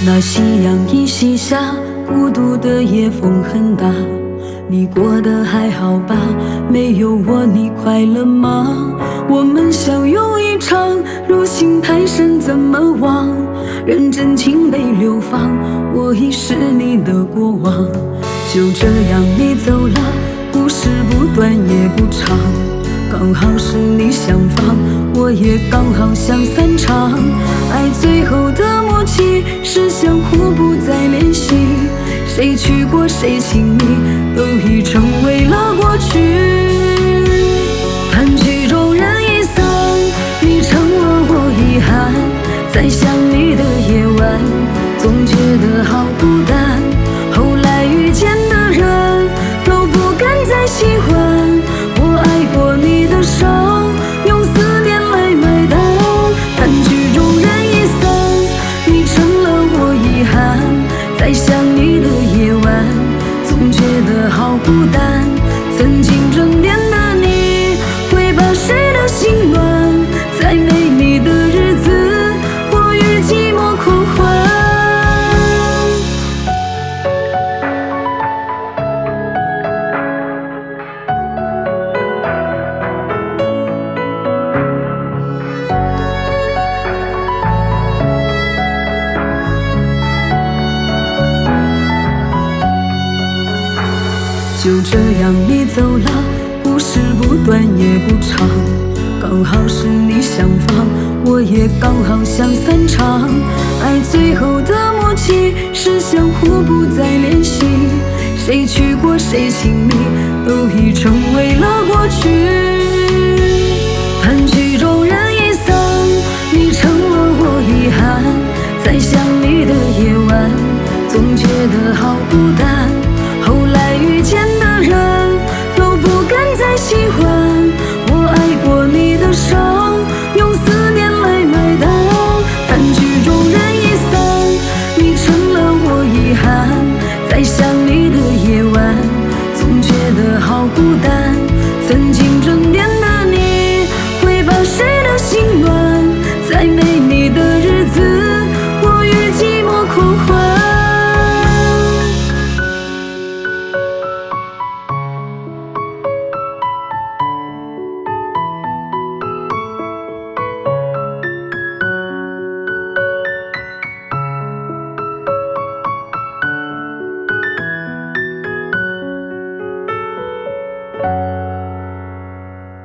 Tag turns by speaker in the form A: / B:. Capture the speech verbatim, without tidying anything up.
A: 那夕阳依稀下，孤独的夜风很大。你过得还好吧？没有我你快乐吗？我们相拥一场，如星太深怎么忘？人真情被流放，我已是你的过往。就这样你走了，故事不短也不长，刚好是你相放，我也刚好想散场。爱最后的默契是相互不再联系，谁去过谁亲密，都已成为了过去。盼曲终人已散，你成了我遗憾，在想你的夜晚，总觉得好孤单。后来遇见的人都不敢再喜欢，我爱过你的伤，用思念来买单。盼曲终人已散，你成了我遗憾，在想你的夜晚，总觉得好孤单。曾经枕边的你，会把谁的心暖？在没你的日子，我与寂寞狂欢。就这样你走了，故事不短也不长，刚好是你相放，我也刚好想散场。爱最后的默契是相互不再联系，谁去过谁亲密，都已成为了过去。